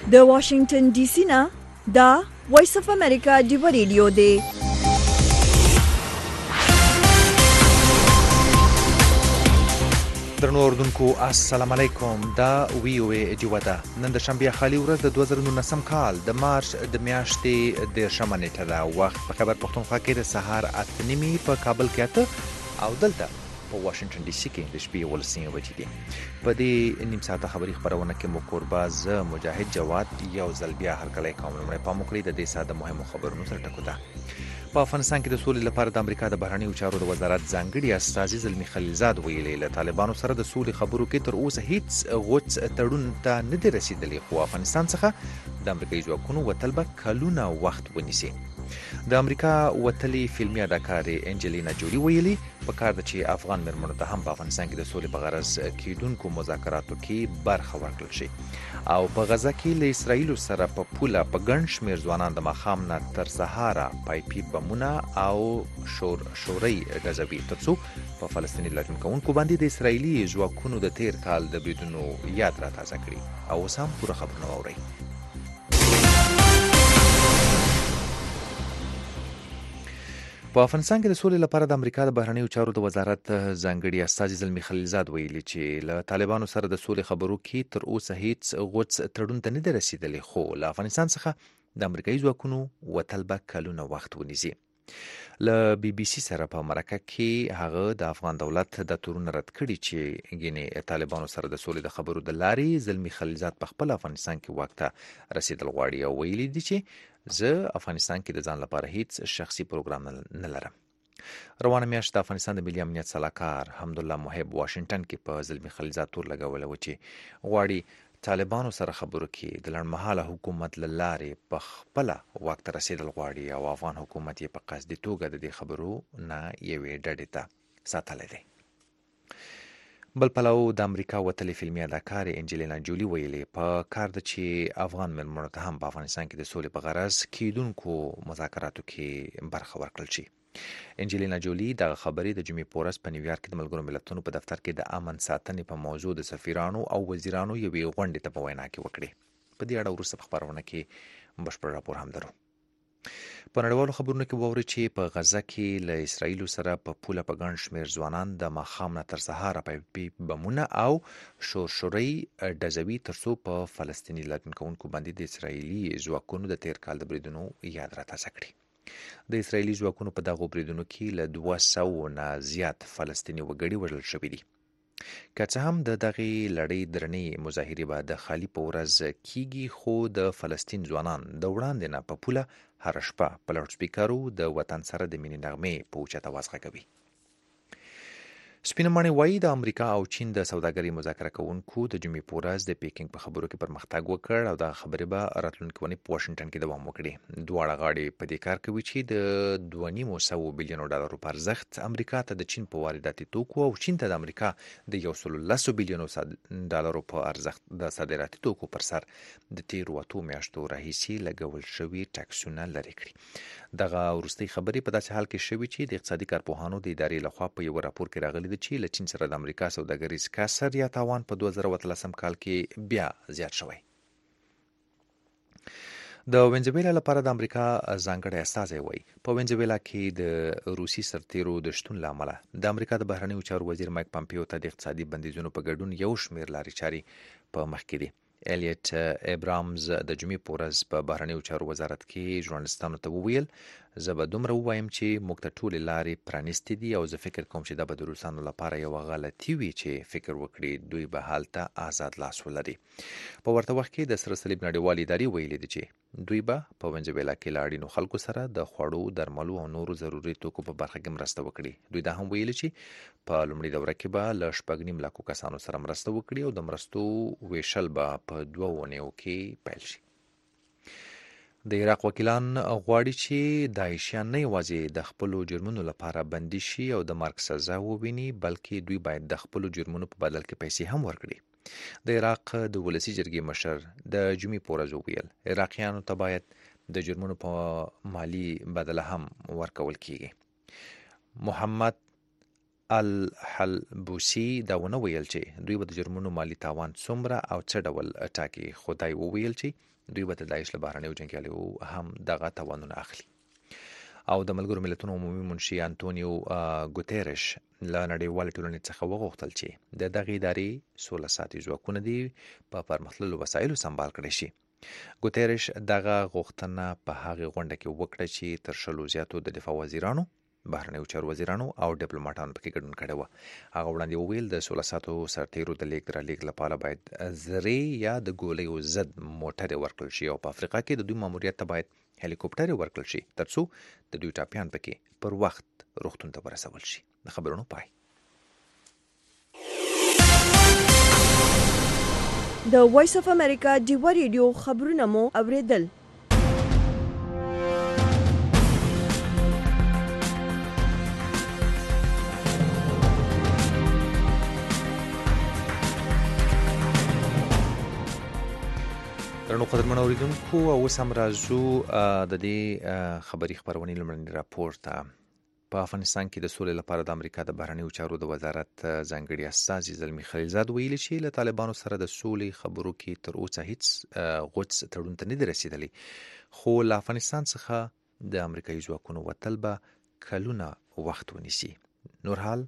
د واشنگټن ډي سي نه دا وایس اف امریکا دی ریډیو دی. درنو اوردونکو السلام علیکم. دا وی او ای جوړه نن د شنبه خالي ورځ د 2019 کال د مارچ د میاشتې د شمنټه دا وخت په خبر پښتونخوا کې د سهار 8:30 په کابل کې اته او دلته په واشنگټن ډي سي کې د شپې ولسین بجې دي. په دې نیم ساعته خبري خبرونه کې مو قرباز مجاهد جواد یو ځل بیا هرکلی کوم لمړی په مکړی د دې ساده مهمو خبرونو سره ټکو ده. په افغانستان کې د سولې لپاره د امریکا د بهرنیو چارو د وزارت ځانګړي استازي زلمی خلیلزاد ویلي له طالبانو سره د سولې خبرو کې تر اوسه هیڅ غوڅ تړون ته نه دی رسیدلی، خو افغانستان څخه د امریکایي ځواکونو وتل به کلونه وخت ونیسي. د امریکا وتلي فلمي اداکارې انجلینا جولی ویلي په کار ده چې افغان مېرمنو ته هم په افغانستان کې د سولې په غرض کېدونکو مذاکراتو کې برخه ورکړل شي. او په غزه کې له اسرایلو سره په پوله په ګڼ شمېر ځوانان د ماښام نه تر سهاره پایپي بمونه او شورۍ ډزوي ترڅو په فلسطیني لټون کوونکو باندې د اسرایلي ځواکونو د تیر کال د بریدونو یاد را تازه کړي. او اوس هم پوره خبرونه واورئ. په افغانستان کې د سولې لپاره د امریکا د بهرنیو چارو د وزارت ځانګړي استازي زلمی خلیلزاد ویلي چې له طالبانو سره د سولې خبرو کې تر اوسه هیڅ غوڅ تړون ته نه دی رسیدلی، خو له افغانستان څخه د امریکایي ځواکونو وتل به کلونه وخت ونیسي. له بي بي سي سره په مرکه کې هغه د افغان دولت د تورونه رد کړي چې ګینه طالبانو سره د سولې د خبرو د لارې زلمی خلیلزاد په خپل افغانستان کې وخت ته رسیدل غواړي او ویلي دي چې زه افغانستان کې د ځان لپاره هیڅ شخصي پروګرام نه لرم. روانه میاشت د افغانستان د ملي امنیت سلاکار حمدالله محب واشنگټن کې په زلمی خلیلزاد تور لګوله و چې غواړي طالبانو سره خبرو کې د لړمحاله حکومت له لارې په خپله واک ته رسیدل غواړي او افغان حکومت یې په قصدي توګه د دې خبرو نه یوې ډډې ته ساتلی دی. بل پلو د امریکا وتلې فلمي اداکارې انجلینا جولی ویلي په کار ده چې افغان مېرمنو ته هم په افغانستان کې د سولې په غرض کېدونکو مذاکراتو کې برخه ورکړل شي. انجلینا جولی دغه خبرې د جمعې په ورځ په نیویارک کې د ملګرو ملتونو په دفتر کې د امن ساتنې په موضوع د سفیرانو او وزیرانو یوې غونډې ته په وینا کې وکړې. په دې اړه وروسته په خبرونه کې بشپړ راپور هم درو. په نړیوالو خبرونو کې واوري چې په غزه کې له اسرایلو سره په پوله په ګڼ شمېر ځوانان د ماښام نه تر سهاره پایپي بمونه او شورۍ ډزوي ترڅو په فلسطیني لټون کوونکو باندې د اسرایلي ځواکونو د تیر کال د بریدونو یاد را تازه کړي. د اسرایلي ځواکونو په دغو بریدونو کې له 200 نه زیات فلسطیني وګړي وژل شوي دي. که څه هم د دغې لړۍ درنې مظاهرې به د خالي په ورځ کیږي، خو د فلسطین ځوانان د وړاندې نه په پوله هر شپه په لاوډ سپیکرو د وطن سره د مینې نغمې په اوچت اواز غږوي. سپینه ماڼۍ وایي د امریکا او چین د سوداګرۍ مذاکره کوونکو د جمعې په ورځ د پیکنګ په خبرو کې پرمختګ وکړ او دغه خبرې به راتلونکې اونۍ په واشنګټن کې دوام وکړي. دواړه غاړې په دې کار کوي چې د 2.9 بلینو ډالرو په ارزښت امریکا ته د چین په وارداتي توکو او چین ته د امریکا د 110 بلینو ډالرو په ارزښت د صادراتي توکو پر سر د تیرو 8 میاشتو راهیسې لګول شوي ټکسونه لرې کړي. دغه وروستۍ خبرې په داسې حال کې شوي چې د اقتصادي کارپوهانو د ادارې لخوا په یو راپور کې راغلي دي چې له چین سره د امریکا سوداګریز کسر یا تاوان په 2013 کال کې بیا زیات شوی. د وینزویلا لپاره د امریکا ځانګړی استازی وایي په وینزویلا کې د روسي سرتیرو د شتون له امله د امریکا د بهرنیو چارو وزیر مایک پامپیو ته د اقتصادي بندیزونو په ګډون یو شمېر لارې چارې په مخ کې دي. الیټ ابرامز د جمعې په ورځ په بهرنیو چارو وزارت کې ژورنالستانو ته وویل زه به دومره ووایم چې موږ ته ټولې لارې پرانیستې دي او زه فکر کوم چې دا به د روسانو لپاره یوه غلطي وي چې فکر وکړي دوی به هلته آزاد لاس ولري. په ورته وخت کې د سره صلیب نړیوالې ادارې ویلي دي چې دوی به په وینزویلا کې له اړینو خلکو سره د خوړو، درملو او نورو ضروري توکو په برخه کې مرسته وکړي. دوی دا هم ویلي چې په لومړي دوره کې به له 6.5 لکو کسانو سره مرسته وکړي او د مرستو ویشل به په 2 اونیو کې پیل شي. د عراق وکیلان غواړي چې داعشیان نه یوازې د خپلو جرمونو لپاره بندي شي او د مرګ سزا وویني، بلکې دوی باید د خپلو جرمونو په بدل کې پیسې هم ورکړي. د عراق د ولسي جرګې مشر د جمعې په ورځ وویل عراقیانو ته باید د جرمونو په مالی بدله هم ورکول کیږي. محمد الحلبوسی دا ونه ویل چې دوی به د جرمونو مالی تاوان څومره او څه ډول ټاکي. خدای وویل چې دوی به د داعش له بهرنیو جنګیالیو هم دغه تاوانونه اخلي. او د ملګرو ملتونو عمومي منشي انټونیو ګوتيرش له نړیوال ټولنې څخه وغوښتل چې د دغه ادارې 16 ساعتي ځواکونه دي په پرمختللو وسایلو سمبال کړي شي. ګوتيرش دغه غوښتنه په هغه غونډه کې وکړه چې تر شلو زیاتو د دفاع وزیرانو، بهرنیو چارو وزیرانو او ډیپلوماټانو پکې ګډون کړی و. هغه وړاندې وویل د 16 ساعتو سرتیرو د لیږد رالېږد لپاره باید زرې یا د ګولیو ضد موټرې ورکړل شي او په افریقا کې د دوی ماموریت ته باید هلیکوپټرې ورکړل شي ترڅو د دوی ټاپیان پکې پر وخت روغتون ته ورسول شي. د خبرونو پای. د وایس اف امریکا ډیوا ریډیو خبرونه مو اوریدل. درنو قدرمن اوریدونکو، اوس هم راځو د دې خبري خبرونې لمړني راپور ته. په افغانستان کې د سولې لپاره د امریکا د بهرنیو چارو د وزارت ځانګړي استازي زلمي خلیلزاد ویلي چې له طالبانو سره د سولې خبرو کې تر اوسه هیڅ غوڅ تړون ته نه دی رسیدلی، خو له افغانستان څخه د امریکایي ځواکونو وتل به کلونه وخت ونیسي. نورحال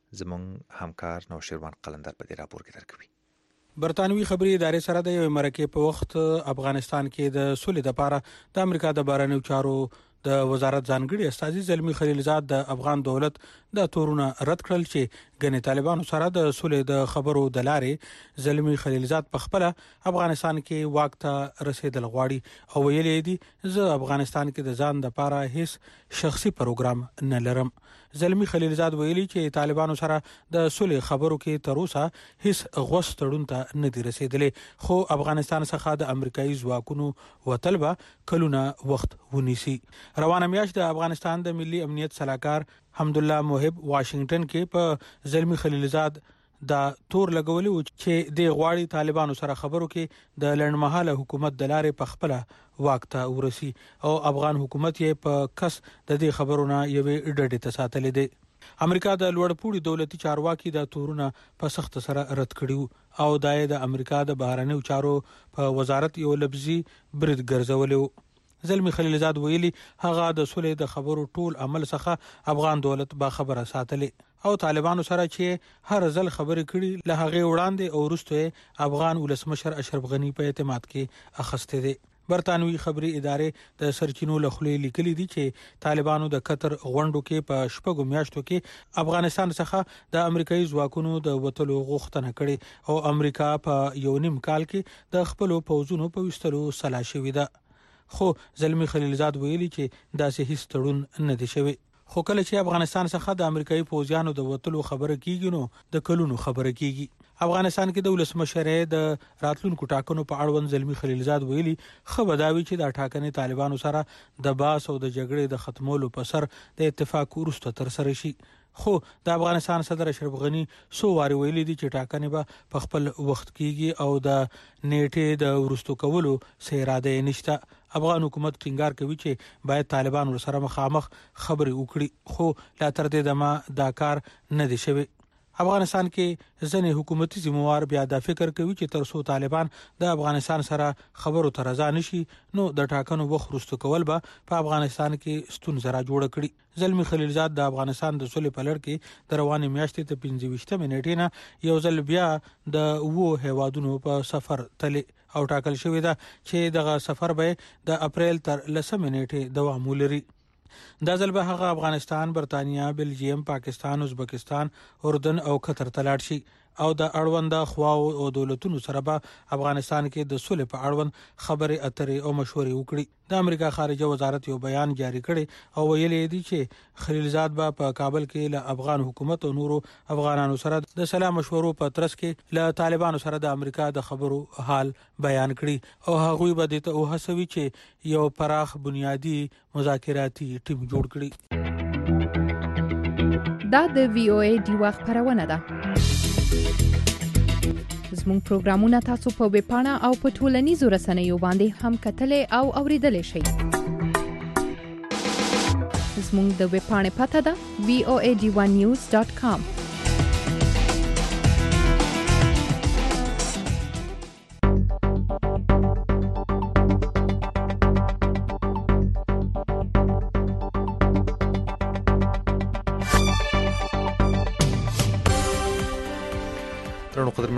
زموږ همکار نوشیروان قلندر په دې راپور کې درکوي. برطانوي خبري ادارې سره د یو مرکې په وخت افغانستان کې د سولې لپاره د امریکا د بهرنیو چارو د وزارت ځانګړي استازي زلمي خلیلزاد د افغان دولت د تورونه رد کړل چې ګنې طالبانو سره د سولې د خبرو د لارې زلمي خلیلزاد په خپل افغانستان کې واک ته رسیدل غواړي او ویلي دي زه افغانستان کې د ځان لپاره هیڅ شخصي پروګرام نه لرم. زلمي خلیلزاد ویلي چې طالبانو سره د سولې خبرو کې تر اوسه هیڅ غوڅ تړون ته نه دی رسیدلی، خو افغانستان څخه د امریکایي ځواکونو وتل به کلونه وخت ونیسي. روانه میاشت د افغانستان د ملي امنیت صلاحکار حمدالله محب واشنگټن کې په زلمي خلیلزاد دا تور لګولي و چې د غواړي طالبانو سره خبرو کې د لړمحاله حکومت د لارې په خپل واک ته ورسي او افغان حکومت یې په کس د دې خبرونه یوې ډډې ته ساتلې دي. امریکا د لوړپوړي دولتي چارواکي د تورونه په سخت سره رد کړیو او د امریکا د بهرنیو چارو په وزارت یو لفظي برید ګرځولیو. زلمي خلیلزاد ویلي هغه د سولې د خبرو ټول عمل څخه افغان دولت با خبره ساتلې او طالبانو سره چې هر ځل خبرې کړي له هغه وړاندې او وروسته افغان ولسمشر اشرف غنی په اعتماد کې اخسته دي. برطانوي خبري ادارې د سرچینو له خولې لیکلي دي چې طالبانو د قطر غونډو کې په شپږو میاشتو کې افغانستان څخه د امریکایي ځواکونو د وتلو غوښتنه کړې او امریکا په یو نیم کال کې د خپل پوځونو په وستلو سلا شوې ده. خو زلمي خلیلزاد ویلي چې داسې هیڅ تړون نه دی شوی. خو کله چې افغانستان څخه د امریکایي پوځیانو د وتلو خبره کیږي نو د کلونو خبره کیږي. افغانستان کې د ولسمشر د راتلونکو ټاکنو په اړوند زلمي خلیلزاد ویلي خو بداوي چې د ټاکنې طالبانو سره د باس او د جګړې د ختمولو په سر د اتفاق وروسته تر سره شي. خو د افغانستان صدر اشرف غنی سو واری ویلي دي چې ټاکنې به په خپل وخت کیږي او د نیټې د ورستو کولو سیراده نشته. افغان حکومت ټینګار کوي چې باید طالبان سره مخامخ خبرې وکړي، خو لا تر دې دمه دا کار نه دی شوی. افغانستان کې ځینې حکومتي ذمہوار بیا دا فکر کوي چې تر څو طالبان د افغانستان سره خبرو ته رضا نشي نو د ټاکنو وخت وروسته کول به په افغانستان کې ستونزه را جوړه کړي. زلمي خلیلزاد د افغانستان د سولې په لړ کې د روانې میاشتې ته 25 منټې نه یو ځل بیا د وو هیوادونو په سفر تللی او ټاکل شوی ده چې دغه سفر به د اپریل تر 10 منټې دوام ولري. دا ځل به هغه افغانستان، برتانیا، بلجیم، پاکستان، ازبکستان، اردن او قطر ته لاړ شي او د اړوند خواو او دولتونو سره به افغانستان کې د سولې په اړوند خبرې اترې او مشورې وکړي. د امریکا خارجه وزارت یو بیان جاری کړي او ویلي دي چې خلیلزاد به په کابل کې له افغان حکومت او نورو افغانانو سره د سلام مشورو په ترڅ کې له طالبانو سره د امریکا د خبرو حال بیان کړي او هغوی به د ته هڅوي چې یو پراخ بنیادی مذاکراتي ټیم جوړ کړي. دا د وی او ای ډیوا خبرونه ده. زموږ پروګرامونه تاسو په ویب پاڼه او په ټولنیزو رسنیو باندې هم کتلای او اوریدلای شئ. زموږ د ویب پاڼې پته ده voad1news.com.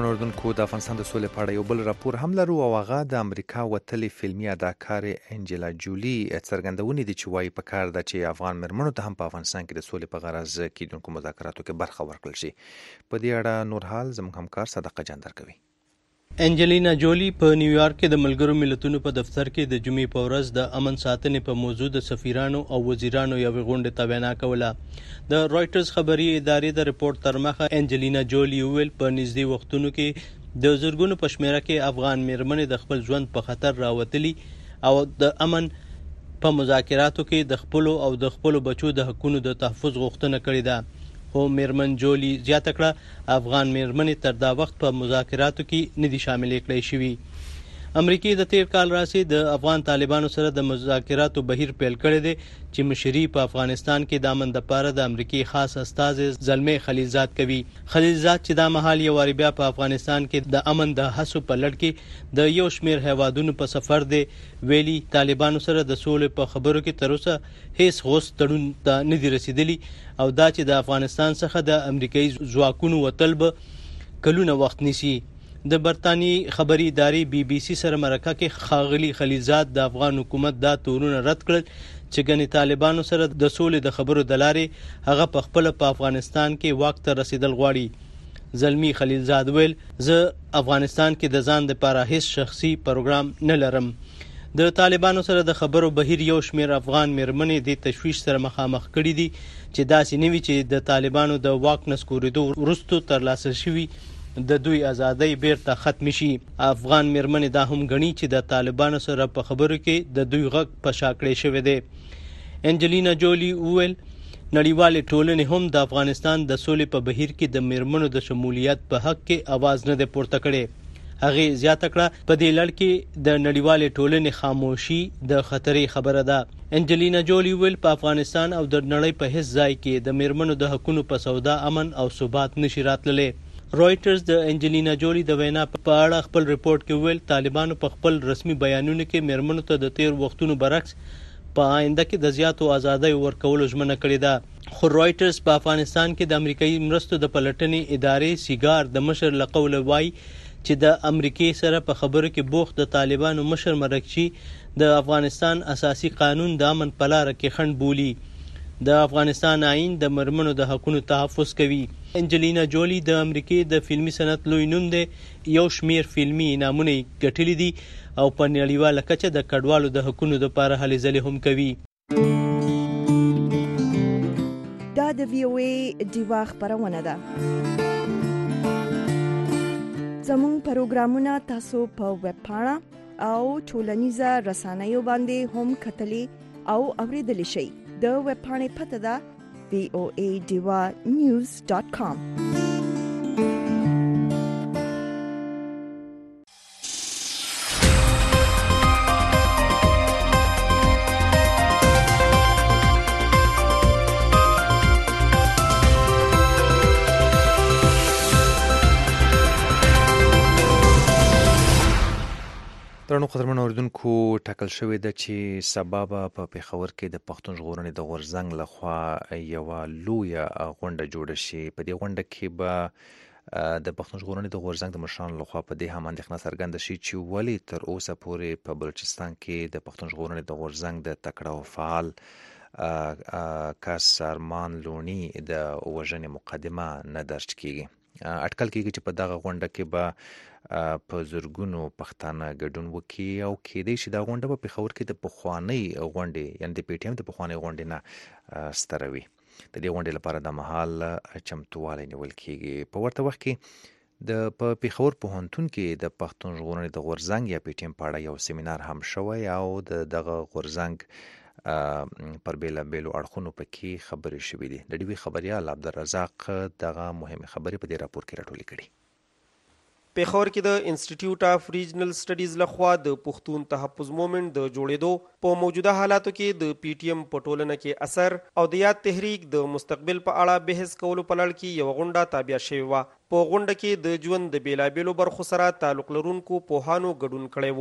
قدرمن اوردونکو د افغانستان د سولې په اړه یو بل راپور هم لرو او هغه د امریکا وتلې فلمي اداکارې انجلا جولی څرګندونې دي چې وایي په کار ده چې افغان مېرمنو ته هم په افغانستان کې د سولې په غرض کېدونکو مذاکراتو کې برخه ورکړل شي. په دې اړه نور حال زموږ همکار صدقه جان درکوي. انجلینا جولی په نیویارک کې د ملګرو ملتونو په دفتر کې د جمعې په ورځ د امن ساتنې په موضوع د سفیرانو او وزیرانو یوې غونډې ته وینا کوله. د رویټرز خبري ادارې د رپورت تر مخه انجلینا جولی ویل په نږدې وختونو کې د زرګونو په شمېره کې افغان مېرمنې د خپل ژوند په خطر راوتلي او د امن په مذاکراتو کې د خپلو او د خپلو بچو د حقونو د تحفظ غوښتنه کړې ده. خو مېرمن جولی زیاته کړه افغان مېرمنې تر دا وخت په مذاکراتو کې نه دي شاملې کړای شوي. امریکای د تیر کال راځي د افغان طالبانو سره د مذاکراتو بهیر پیل کړی دی چې مشري په افغانستان کې د امن لپاره د امریکای خاص استازي زلمي خلیلزاد کوي. خلیلزاد چې دا مهال یو واری بیا په افغانستان کې د امن د هڅو په لړ کې د یو شمیر هیوادونو په سفر دی ویلي طالبانو سره د سولې په خبرو کې تر اوسه هیڅ غوښ تړون ته نه دي رسیدلی او دا چې د افغانستان څخه د امریکایي ځواکونو وتل به کلونه وخت نیسي. د برتانی خبري ادارې بي بي سي سره مرکه کې ښاغلي خلیلزاد د افغان حکومت دا تورونه رد کړل چې ګنې طالبانو سره د سولې د خبرو د لارې هغه په خپل په افغانستان کې واک ته رسیدل غواړي. زلمی خلیلزاد ویل زه افغانستان کې د ځان لپاره هیڅ شخصي پروګرام نه لرم. د طالبانو سره د خبرو بهیر یو شمیر افغان مېرمنې د تشویش سره مخامخ کړي دي چې داسې نه وي چې د طالبانو د واک نسکورېدو وروسته ترلاسه شوي د دوی ازادۍ بیرته ختم شي. افغان مېرمنې دا هم غني چې د طالبانو سره په خبرو کې د دوی غږ په شا کړی شوی دی. انجلینا جولی ویل نړیوالې ټولنې هم د افغانستان د سولې په بهیر کې د مېرمنو د شمولیت په حق کې आवाज نه دی پورته کړی. هغه زیاته کړه په دې لړ کې د نړیوالې ټولنې خاموشي د خطرې خبره ده. انجلینا جولی ویل په افغانستان او د نړۍ په هیڅ ځای کې د مېرمنو د حقونو په سودا امن او ثبات نشي راتللی. رویټرز د انجلینا جولی د وینا په اړه خپل رپورت کې ویل طالبانو په خپل رسمي بیانونو کې مېرمنو ته د تیر وختونو برعکس په آینده کې د زیاتو ازادۍ ورکولو ژمنه کړې ده. خو رویټرز په افغانستان کې د امریکایي مرستو د پلټنې ادارې سیګار د مشر له قوله وایي چې د امریکای سره په خبرو کې بوخت د طالبانو مشر مرکچی د افغانستان اساسي قانون د امن په لار کې خنډ بولی. د افغانستان آئین د مېرمنو د حقونو تحفظ کوي. انجلینا جولی د امریکای د فلمي صنعت لوی نوم دی. یو شمیر فلمي انعامونه ګټلي دي او په نړیواله کچه د کډوالو د حقونو لپاره هلې ځلې هم کوي. دا د VOA ډیوا خبرونه ده. زموږ پروګرامونه تاسو په ویب پاڼه او ټولنیزه رسنیو باندې هم کتلی او اوریدلی شئ. د ویب پاڼې پته ده voadivanews.com. درنو قدرمن اوردونکو ټاکل شوې ده چې سبا به په پېښور کې د پښتون ژغورنې د غورځنګ لخوا یوه لویه غونډه جوړه شي. په دې غونډه کې به د پښتون ژغورنې د غورځنګ د مشرانو لخوا په دې هم اندېښنه څرګنده شي چې ولې تر اوسه پورې په بلوچستان کې د پښتون ژغورنې د غورځنګ د تکړه او فعال کس ارمان لوني د وژنې مقدمه نه درج کیږي. اټکل کیږي چې په دغه غونډه کې به په زرګونو پښتانه ګډون وکړي او کېدای شي دا غونډه په پېښور کې د پخوانۍ غونډې یعنې د پی ټي ایم د پخوانۍ غونډې نه ستره وي. د دې غونډې لپاره د مهال چمتووالی نیول کیږي. په ورته وخت کې په پېښور پوهنتون کې د پښتون ژغورنې د غورځنګ یا پی ټي ایم په اړه یو سیمینار هم شوی او دغه غورځنګ پر بیلابیلو اړخونو پکې خبرې شوې دي. د ډیوي خبریال عبدالرزاق دغه مهمه خبرې په دې راپور کې راټولې کړي. پېښور کې د انسټیټیوټ اف ریجنل سټډیز لخوا د پښتون تحفظ مومنت د جوړېدو په موجوده حالاتو کې د پی ټي ایم په ټولنه کې اثر او د یاد تحریک د مستقبل په اړه بحث کولو په لړ کې یو غونډه تابع شوې وه. په غونډه کې د ژوند د بیلابیلو برخو سره تعلق لرونکو پوهانو ګډون کړی و.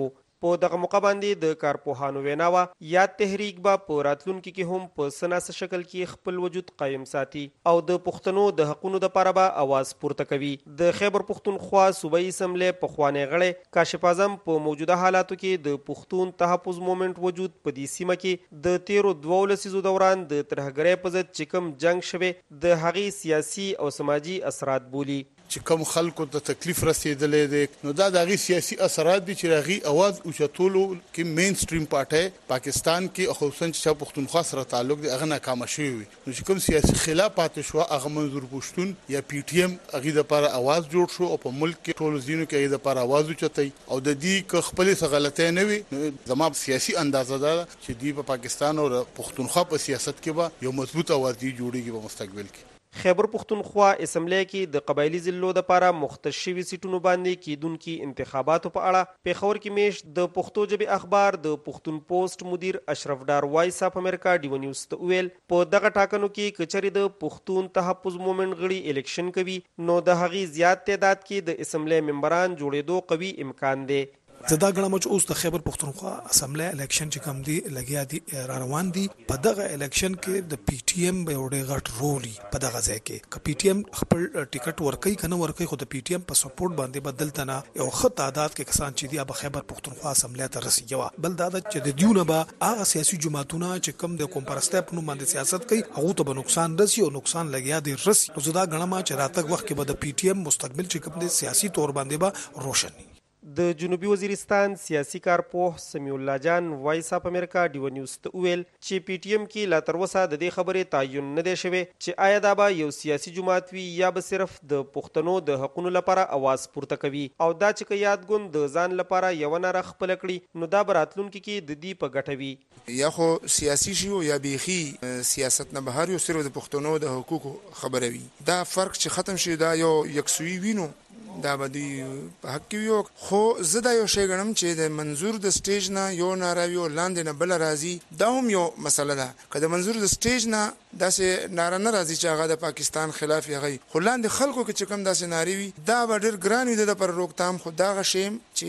په دغه موقع باندې د کارپوهانو ویناوه یاد تحریک به په راتلونکي کې هم په سناسه شکل کې خپل وجود قائم ساتي او د پښتنو د حقوقو لپاره به आवाज پورته کوي. د خیبر پښتونخوا صوبایي اسمبلی پخوانی غړی کاشف اعظم په موجوده حالاتو کې د پښتون تحفظ مومنت وجود په دې سیمه کې د 13 لسیزو دوران د ترهګرۍ په ضد چې کوم جنگ شوی د هغې سیاسي او سماجي اثرات بولي. چې کوم خلکو ته تکلیف رسیدلې دی نو دا د هغې سیاسي اثرات دي چې د هغې اواز اوچتولو کې مین سټریم پارټۍ پاکستان کې خصوصا چې پښتونخوا سره تعلق دی هغه ناکامه شوی وي. نو چې کوم سیاسي خلاف پاتې شو هغه منظور پښتون یا پی ټی ایم هغې دپاره اواز جوړ شو او په ملک کې ټولو ځینو کې هغې دپاره اواز اوچتی او د دې که خپلې څه غلطۍ نه وي نو زما سیاسي اندازه دا ده چې دوی په پاکستان او پښتونخوا په سیاست کې به یو مضبوط اواز دی جوړېږي په مستقبل کې. خیبر پښتونخوا اسمبلی کې د قبایلی ضلعو لپاره مختص شوي سیټونو باندې کیدونکي انتخاباتو په اړه پیښور کې میشت د پښتو ژبې اخبار د پښتون پوسټ مدیر اشرف ډار وایس اف امریکا ډیو نیوز ته ویل په دغه ټاکنو کې کچري د پښتون تحفظ مومنت غړي الیکشن کوي نو د هغې زیات تعداد کې د اسمبلی ممبران جوړېدو قوي امکان دی. زدا غړم چې اوس د خیبر پښتونخوا اسمبلی الیکشن چې کوم دی لګیا دي را روان دي په دغه الیکشن کې د پی ټی ایم به وړي غټ رول په دغه ځای کې ک پی ټی ایم خپل ټیکټ ورکړي کنه ورکړي خو د پی ټی ایم په سپورټ باندې بدلته نه یو خط تعداد کې کسان چې دی په خیبر پښتونخوا اسمبلی ته رسیدي بل دا چې د دیونه به هغه سیاسي جماعتونه چې کوم د کومپرسټپ نو باندې سیاست کوي هغه ته به نقصان رسي او نقصان لګیا دي رسي. زدا غړم چې راتګ وخت کې به د پی ټی ایم مستقبل چې کوم د سیاسي تور باندې به روشن. د جنوبي وزیرستان سیاسي کارپوه سمیع الله جان وایس اف امریکا ډیو نیوز ته ویل چې پی ټی ایم کې لا تر اوسه د دې خبرې تعین نه دی شوی چې آیا دا به یو سیاسي جماعت وي یا به صرف د پښتنو د حقوقو لپاره आवाज پورته کوي او دا چې یادګون د ځان لپاره یو نره خپل کړي نو دا براتلونکو کې د دې په ګټه وي. یا خو سیاسي شي یا بیخي سیاست نه بهر یو صرف د پښتنو د حقوقو خبره وي. دا فرق چې ختم شي دا یو یکسوي وینو دا به دی په حق کې یو خو زه دا یو شی ګڼم چې د منظور د سټیج نه یو ناراوي او لاندې نه بل راځي دا هم یو مسله ده. که د منظور د سټیج نه داسې ناره نه راځي چې هغه د پاکستان خلاف یغی خو لاندې خلکو کې چې کوم داسې ناري وي دا به ډېر ګران وي د پر روکتام خو دغه شی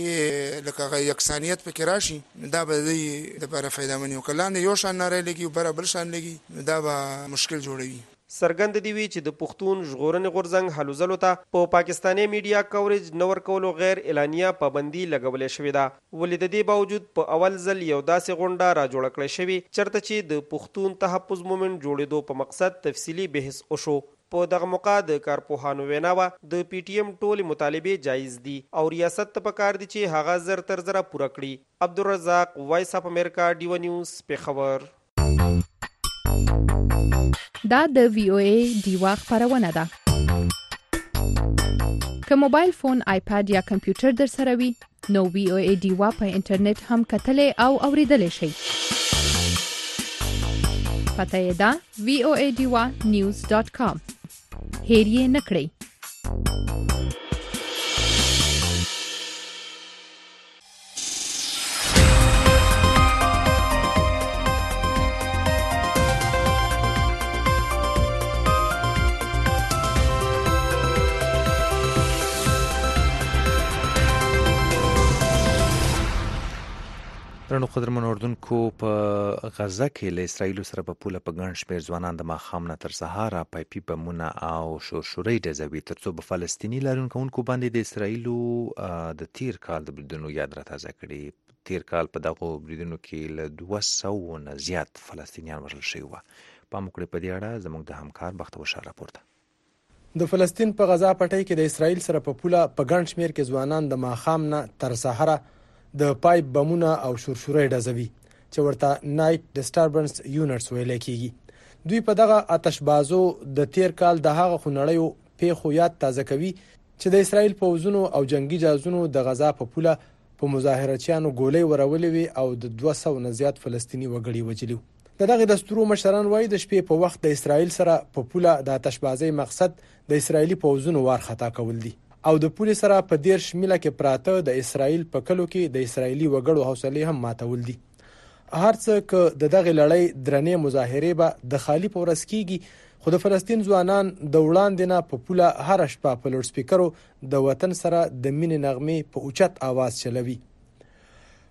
چې لکه هغه یکسانیت پکې راشي دا به د لپاره فایدهمن وي. که لاندې یو شان ناره لګي او بل شان لګي دا به مشکل جوړوي. سرګند دی وی چې د پښتون ژغورنې غورځنګ هلو ځلو ته په پاکستاني میډیا کوریج نور کولو غیر اعلانیه پابندي لګولې شوې ده. ولې د دې باوجود په اول ځل یو داسې غونډه را جوړه کړې شوې چرته چې د پښتون تحفظ مومنت جوړېدو په مقصد تفصیلی بحث وشو. په دغه موقع د کارپوهانو ویناوه د پی ټی ایم ټولې مطالبې جایز دي او ریاست ته پکار دي چې هغه زر تر زره پوره کړي. عبدالرزاق وایس اف امریکا ډیو نیوز پیښور. دا د وی او ای دیوا خبرونه ده. که موبایل فون، آیپاد یا کمپیوټر در سره وي نو وی او ای دیوا په انټرنیټ هم کتلې او اوریدلې شي. پته یې ده voadiwa.news.com. هیر یې نه کړئ. درنو قدرمن اردوونکو په غزه کې له اسرایل سره په پوله په ګڼ شمېر ځوانان د ماښام نه تر سهاره پایپي بمونه او شورشورۍ ډزوي ترڅو په فلسطیني لارونکو باندې د اسرایلو د تیر کال د بریدونو یاد راتازه کړي. تیر کال په دغو بریدونو کې له 200 نه زیات فلسطینیان وژل شوي وو. پام وکړئ په دې اړه زموږ د همکار بختور شاه راپور ده. د فلسطین په غزا پټۍ کې د اسرایل سره په پوله په ګڼ شمېر کې ځوانان د ماښام نه تر سهاره د پایپ بمونه او شورشورۍ ډزوي چې ورته نایټ ډسټربنس یونټس ویل کېږي. دوی په دغه آتشبازو د تیر کال د هغه خونړیو پیښو یاد تازه کوي چې د اسرایل پوځونو او جنگي جهازونو د غزا په پوله په مظاهرچیانو ګولۍ ورولې وي او د 200 نه زیات فلسطیني وګړي وژلي. دغه دستورو مشران وایي د شپې په وخت د اسرایل سره په پوله د آتشبازۍ مقصد د اسرایلی پوځونو وارخطا کول دي او د پولیس سره په 10 میله کې پراته د اسرایل په کلو کې د اسرایلی وګړو حوصله هم ماتول دي. هر څه ک د دغه لړۍ درنې مظاهره به د خالی پورس کیږي خو د فلسطین ځوانان د وړاندې نه په پوله هر شپه په لوډ سپیکرو د وطن سره د مینې نغمې په اوچت आवाज چلوي.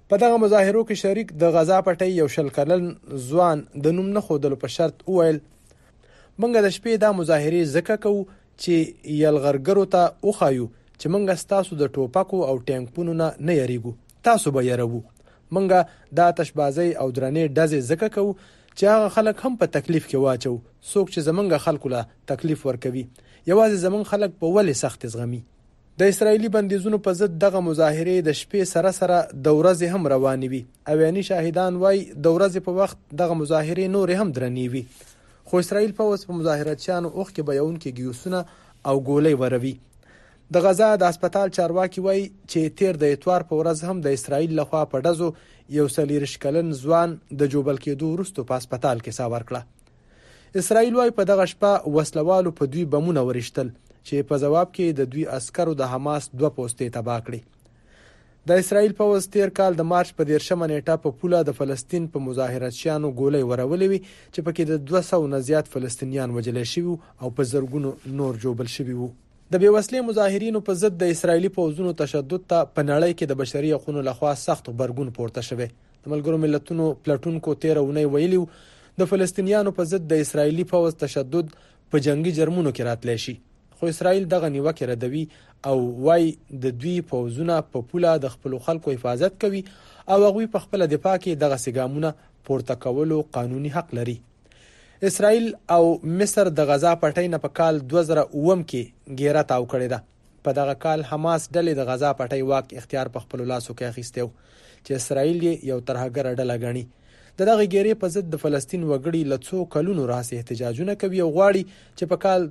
په دغه مظاهرو کې شریک د غزا پټۍ یو 20 کلن ځوان د نوم نه ښودلو په شرط وویل موږ د شپې دا مظاهرې ځکه کوو چې یلغرګرو ته وښایو چې موږ ستاسو د ټوپکو او ټینکونو نه یریږو، تاسو به یروو. موږ دا آتشبازۍ او درنې ډزې ځکه کوو چې هغه خلک هم په تکلیف کې واچو. څوک چې زمونږ خلکو له تکلیف ورکوي یوازې زمونږ خلک په ولې سخت زغمي. د اسرایلی بندیزونو په ضد دغه مظاهرې د شپې سره د ورځې هم روانې وي. اویاني شاهدان وایي د ورځې په وخت دغه مظاهرې نورې هم درنې وي. خو اسرایل پوځ په مظاهراتچیانو اوښکې بیونکي ګیوسونه او ګولۍ وروي. د غزا د هسپتال چارواکي وایي چې تیر د اتوار په ورځ هم د اسرایل لخوا په ډزو یو 40 کلن ځوان د جوبل کېدو وروسته په هسپتال کې ساه ورکړه. اسرایل وایي په دغه شپه وسلوالو په دوی بمونه ورشتل چې په جواب کې د دوی عسکرو د حماس 2 پوستې تباه کړې. د اسرایل پوځ تیر کال د مارچ په 13 نیټه په پوله د فلسطین په مظاهراتچیانو ګولۍ ورولې وي چې پکې د 200 نه زیات فلسطینیان وژل شوي او په زرګونو نور جوبل شوي وو. د بیوسلې مظاهرینو په ضد د اسرایلی پوځونو تشدد ته په نړۍ کې د بشري حقوقو لخوا سخت غبرګون پورته شوی. د ملګرو ملتونو پلټونکو 13 اونۍ ویلي د فلسطینیانو په ضد د اسرایلی پوځ تشدد په جنگي جرمونو کې راتلی شي. خو اسرایل دغه نیوکه ردوي او وايي د دوی پوځونه په پوله د خپل خلکو حفاظت کوي او هغوی په خپل دفاع کې دغه سګامونه پورته کولو قانوني حق لري. اسرایل او مصر د غزا پټۍ نه په کال 2009 کې ګیره تاو کړې ده. په دغه کال حماس ډلې د غزا پټۍ واک اختیار په خپل لاسو کې اخیسته چې اسرایل یو ترهګر ډله غني. دغه ګیرې په ضد د فلسطین وګړي له څو کلونو راهیسې احتجاجونه کوي او غواړي چې په کال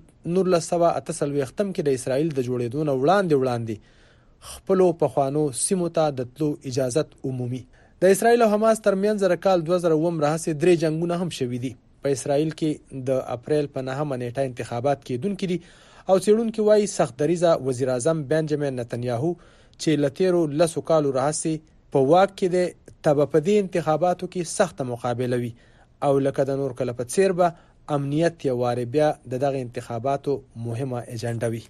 1948 کې د اسرایل د جوړېدو نه وړاندې خپل پخوانو سیمو ته د تلو اجازت عمومي. د اسرایل او حماس ترمنځ د کال 2009 راهیسې 3 جنگونه هم شوي دي. په اسرایل کې د اپریل په 9 نیټه انتخابات کېدونکي دي او څېړونکي وایي سخت دریځه وزیر اعظم بنجامین نتنیاهو چې له تیرو 10 کالو راهیسې په واک کې د تبه په دې انتخاباتو کې سخت مقابله وي او لکه د نور کله په څیر به امنیت یې واره بیا دغه انتخاباتو مهمه اجنډا وي.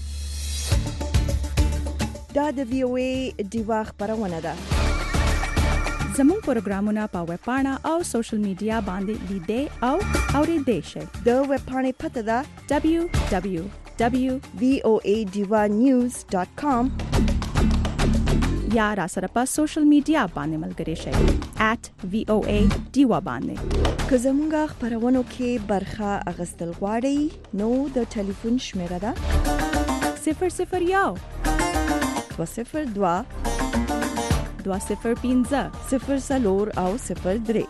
دا د وی او ای دیوا خبرونه ده. زموږ پروګرامونه په ویب پاڼه او سوشل میډیا باندې لیدئ او اوریدئ شئ. د ویب پاڼې پته ده www.voadivanews.com یا را سره په سوشل میډیا باندې ملګري شئ @voadiva باندې. که زموږ خبرونو کې برخه اغستل غواړئ نو د ټلیفون شمیره ده 001 202 205 04 او 03.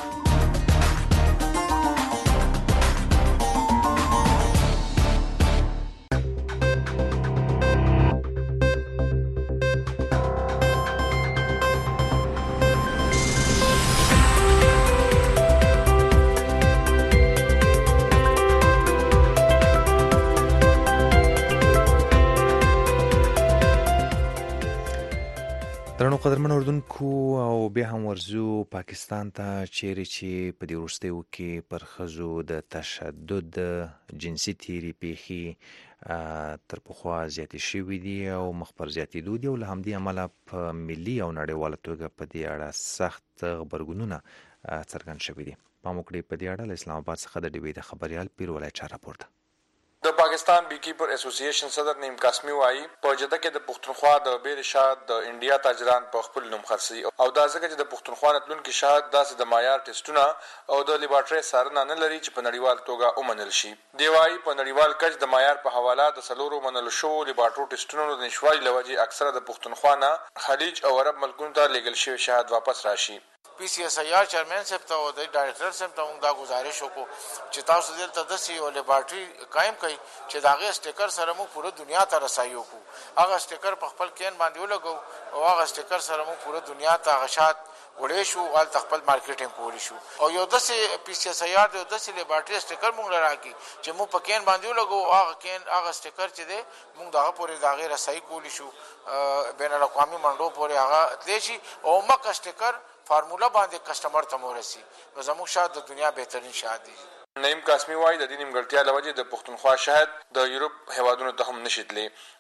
درنو قدرمن اردوونکو او بیا هم ورزو پاکستان ته چیرې چې په دې وروستیو کې پر ښځو د تشدد جنسي تیري پیښې تر پخوا زیاتې شوي دي او مخ پر زیاتېدو دي او له همدې امله په ملي او نړیواله توګه په دې اړه سخت غبرګونونه څرګند شوي دي. پام وکړئ په دې اړه له اسلام آباد څخه د ډیوي د خبريال پیرولای چا راپور ده. د پاکستان بیکیپر اسوسییشن صدر نیم قاسمی وایي په جده کې د پښتونخوا د بیر شاد د انډیا تاجران په خپل نوم خرڅي او دا ځکه چې د پښتونخوا راتلونکي شاد داسې د معیار ټیسټونه او د لیبارټري څارنه نه لري چې په نړیوال توګه ومنل شي. دی وایي په نړیوال کچ د معیار په حواله د سلورو منل شو لیبارټرو ټیسټونو د نشوالي لوجې اکثره د پښتونخوا نه خلیج او عرب ملکونو ته لیږل شوی شهادت واپس راشي. پی سی ایس آی آر چیرمن صاحب ته او د ډایریکټر صاحب ته موږ دا گزارش وکړو چې تاسو دلته داسې یو لیبارټري قایم کړئ چې د هغې سټیکر سره موږ پوره دنیا ته رسایي وکړو. هغه سټیکر په خپل کین باندې ولګو او هغه سټیکر سره موږ پوره دنیا ته هغه شات وړې شو او هلته خپل مارکیټینګ کولی شو او یو داسې پی سی ایس آی آر د یو داسې لیبارټري سټیکر موږ له راکړي چې موږ په کین باندې ولګو هغه سټیکر چې دی موږ د هغه پورې د هغې رسایي کولی شو بین الاقوامي منډو پورې هغه تلی شي او مکه سټیکر فارمولا باندې کسٹمر ته مورسي نو زموږ شاید د دنیا بهترین شاید دی. نعیم قاسمی وایي د دې نیمګړتیا له وجې د پښتونخوا شاهد د یورپ هیوادونو ته هم نشي تللی.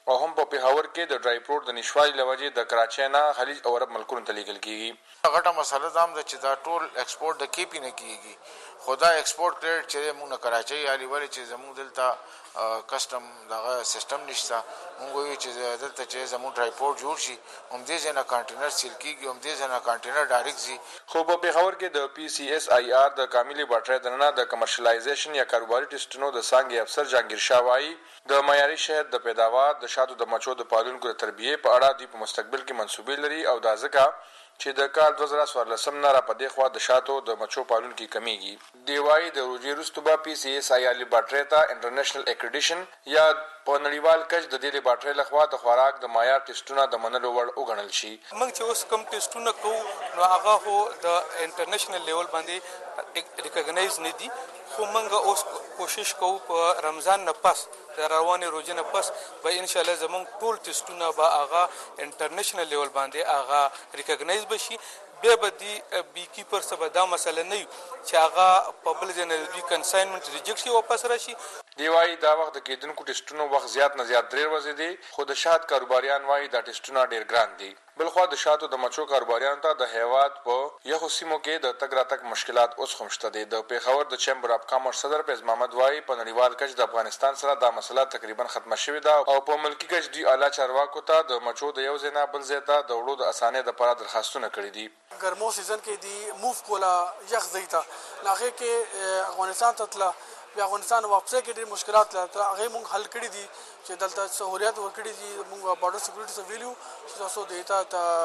او هم په پیښور کې د ډرای فروټ د نشوالي لوجې د کراچۍ نه خلیج او عرب ملکونو ته لیږل کیږي. غټه مسله دا هم ده چې دا ټول ایکسپورټ د کیپی نه کیږي، خو دا ایکسپورټ کریډ چې موږ نه کراچۍ یالي ولې چې زموږ دلته کسټم دغه سیستم نشته، موږ وایو چې دلته چې زموږ ډرای فروټ جوړ شي همدې ځای نه کانټینر سیل کیږي، همدې ځای نه کانټینر ډایرکټ ځي. خو په پیښور کې د PCSIR د کامل لیبارټرۍ دننه د کمرشلایزیشن یا کاروباري ټیسټونو د څانګې افسر جهانگیر شاه وایي د معیاري شهد د پیداوار د شاتو د مچو د پالونکو د تربیې په اړه دوی په مستقبل کې منصوبې لري او دا ځکه چې د کال 2014 نه را پدې خوا د شاتو د مچو پالونکو کمیږي. دی وايي د روجي رستو با PCSIR لیبارټرۍ ته انټرنیشنل اکریډیشن یا په نړیوال کچ د دې لیبارټرۍ لخوا د خوراک د معیار ټیسټونه د منلو وړ وګڼل شي. موږ چې اوس کوم ټیسټونه کوو نو هغه هو د انټرنیشنل لیول باندې ریکګنایز نه دي، خو موږ اوس کوشش کوو په رمضان نه پس د روانې روزې نه پس به ان شاء الله زموږ ټول ټیسټونه به هغه انټرنیشنل لیول باندې هغه ریکګنایز بشي. بیا به دی بی کیپر سبا دا مسله نه چې هغه په بل ځای نه دی کنساینمنت ریجیکټ شي واپس راشي. دی وايي دا وخت د کېدونکو ټیسټونو وخت زیات نه زیات 3 ورځې دی، خو د شات کاروباریان وايي دا ټیسټونه ډیر ګران دي. بلخوا د شاتو د مچو کاروباریانو ته د هیواد په یخو سیمو کې د تګ راتګ مشکلات اوس هم شته دي. د پیښور د چیمبر اف کامرس صدر فیض محمد وايي په نړیوال کچ د افغانستان سره دا مسله تقریبا ختمه شوې ده او په ملکی کچ دی اعلی چارواکو ته د مچو د یو ځای نه بل ځای ته د وړو د اسانۍ لپاره درخواستونه کړي دي. ګرمو سیزن کې دی موف کولا یخ زیتا لاغه کې افغانستان ته تل بیا افغانستان واپس کې ډېر مشکلات لري، هغه موږ حل کړي دي چې دلته سہولیات ورکړي دي. موږ بارډر سکیورټي ته ویلو چې تاسو دیتا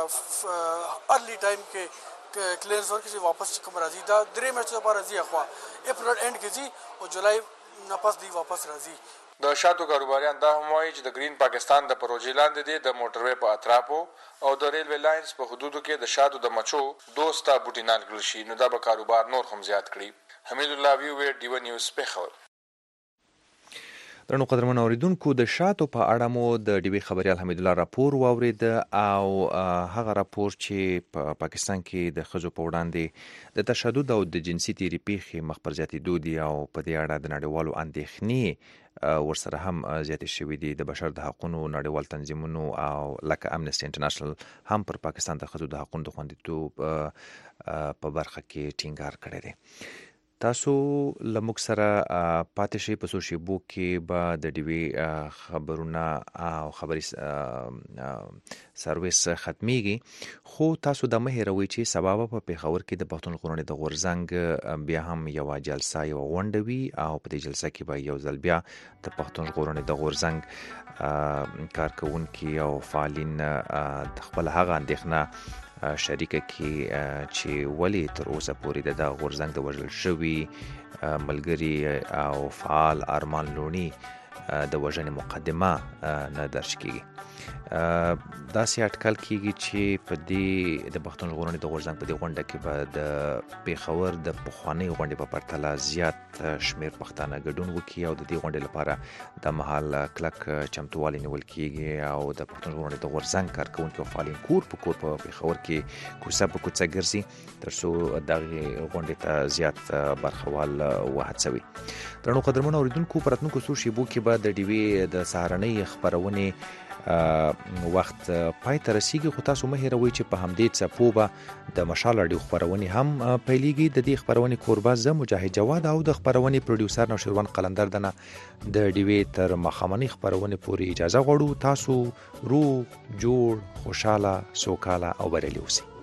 ته ارلی ټایم کې کلیئرنس ورکړي واپس کوم راځي دا 3 میاشتې لپاره راځي، خو اپریل اند کې ځي او جولای نه پس دی واپس راځي. د شاتو کاروباریان دا هم وایي چې د گرین پاکستان د پروژې لاندې دي د موټروي په اطرافو او د ریلوي لاینز په حدودو کې د شاتو د مچو دوستا بوټینان کړل شي، نو دا به کاروبار نور هم زیات کړي. حمید الله ویو ډیو نیوز پیښور. درنو قدرمن اوریدونکو د شاتو په اړه مو د ډیوی خبريال حمید الله راپور واورید او هغه راپور چې په پاکستان کې د خزو په وړاندې د تشدد او د جنسي تیری پیښې مخ پر زیاتېدو دي او په دې اړه د نړیوالو اندېښنې ورسره هم زیاتې شوې دي. د بشر د حقوقو نړیوال تنظیمونو او لکه امنسټي انټرنیشنل هم پر پاکستان د خزو د حقوقو د خوندیتوب په برخه کې ټینګار کړی دی. تاسو لموږ سره پاتې شئ په څو شیبو کې به د ډیوی خبرونه او خبري سرویس ختمیږي، خو تاسو د مه هیروئ چې سبا په پیښور کې د پښتون د غورځنګ بیا هم یو جلسه یو غونډه وي او په دې جلسه کې به یو ځل بیا د پښتون د غورځنګ کارکونکي او فعالین د خپل هغه اندېښنه شریکه کې چې ولی تر اوسه پورې د غورځنګ د وژل شوي ملګری او فعال ارمان لونی د وژنې مقدمه نه درج کیږي. دا سي اټکل کیږي چې په دې د پښتون ژغورنې د غورځنګ په دې غونډه کې به د پیښور د پخوانۍ غونډې په پرتله زیات شمیر پښتانه ګډون وکړي او د دې غونډې لپاره د مهال کلک چمتووالی نیول کیږي او د پښتون ژغورنې د غورځنګ کارکونکو فعالین کور په پیښور کې کوڅه په کوڅه ګرځي تر څو دغه غونډې ته زیات برخوال وهڅوي. درنو قدرمن اوریدونکو پراتونکو څو شیبو کې به د ډیوی د سهارنۍ خبرونه وخت پای ته رسیږي، خو تاسو مه هیروئ چې په همدې څپو به د مشال راډیو خبرونه هم پیلېږي. د دې خبرونې کوربه زه مجاهد جواد او د خبرونې پروډوسر نوشیروان قلندر دنه د ډیوی تر مخامنۍ خبرونه پورې اجازه غواړو. تاسو روغ جوړ خوشاله سوکاله او بریالي اوسئ.